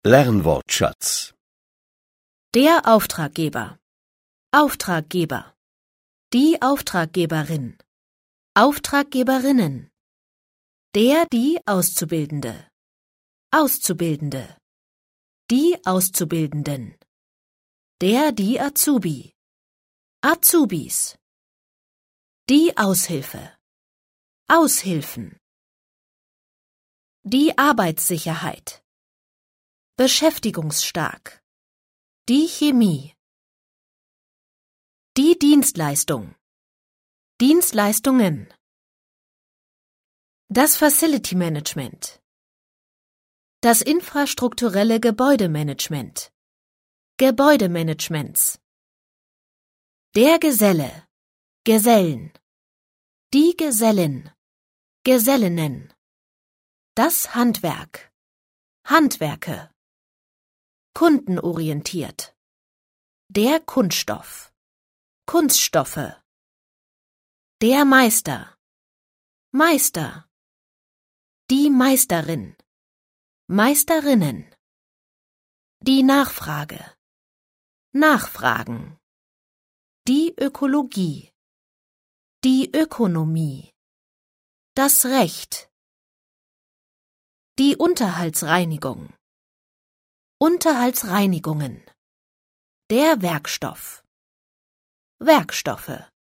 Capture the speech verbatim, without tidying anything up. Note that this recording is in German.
Lernwortschatz. Der Auftraggeber. Auftraggeber. Die Auftraggeberin. Auftraggeberinnen. Der, die Auszubildende. Auszubildende. Die Auszubildenden. Der, die Azubi. Azubis. Die Aushilfe. Aushilfen. Die Arbeitssicherheit. Beschäftigungsstark. Die Chemie. Die Dienstleistung. Dienstleistungen. Das Facility Management. Das infrastrukturelle Gebäudemanagement. Gebäudemanagements. Der Geselle. Gesellen. Die Gesellin. Gesellinnen. Das Handwerk. Handwerke. Kundenorientiert. Der Kunststoff. Kunststoffe. Der Meister. Meister. Die Meisterin. Meisterinnen. Die Nachfrage. Nachfragen. Die Ökologie. Die Ökonomie. Das Recht. Die Unterhaltsreinigung. Unterhaltsreinigungen. Der Werkstoff. Werkstoffe.